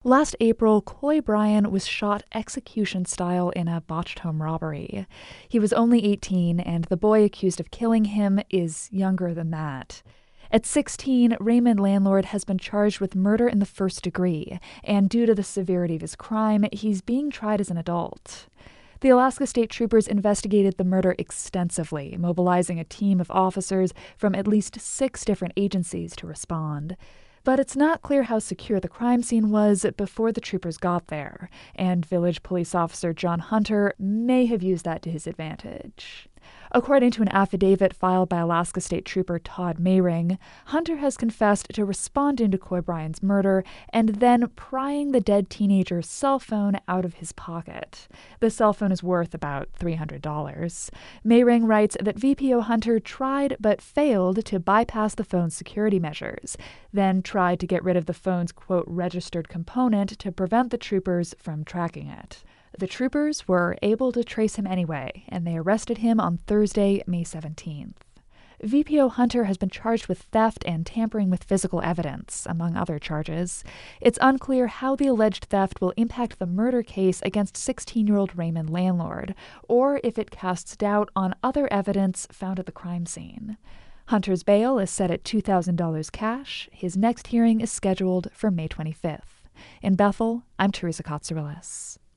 Last April, Coy Bryan was shot execution-style in a botched home robbery. He was only 18, and the boy accused of killing him is younger than that. At 16, Raymond Landlord has been charged with murder in the first degree, and due to the severity of his crime, he's being tried as an adult. The Alaska State Troopers investigated the murder extensively, mobilizing a team of officers from at least 6 different agencies to respond. But it's not clear how secure the crime scene was before the troopers got there, and village police officer John Hunter may have used that to his advantage. According to an affidavit filed by Alaska State Trooper Todd Mayring, Hunter has confessed to responding to Coy Bryan's murder and then prying the dead teenager's cell phone out of his pocket. The cell phone is worth about $300. Mayring writes that VPO Hunter tried but failed to bypass the phone's security measures, then tried to get rid of the phone's, quote, registered component to prevent the troopers from tracking it. The troopers were able to trace him anyway, and they arrested him on Thursday, May 17th. VPO Hunter has been charged with theft and tampering with physical evidence, among other charges. It's unclear how the alleged theft will impact the murder case against 16-year-old Raymond Landlord, or if it casts doubt on other evidence found at the crime scene. Hunter's bail is set at $2,000 cash. His next hearing is scheduled for May 25th. In Bethel, I'm Teresa Katsourelis.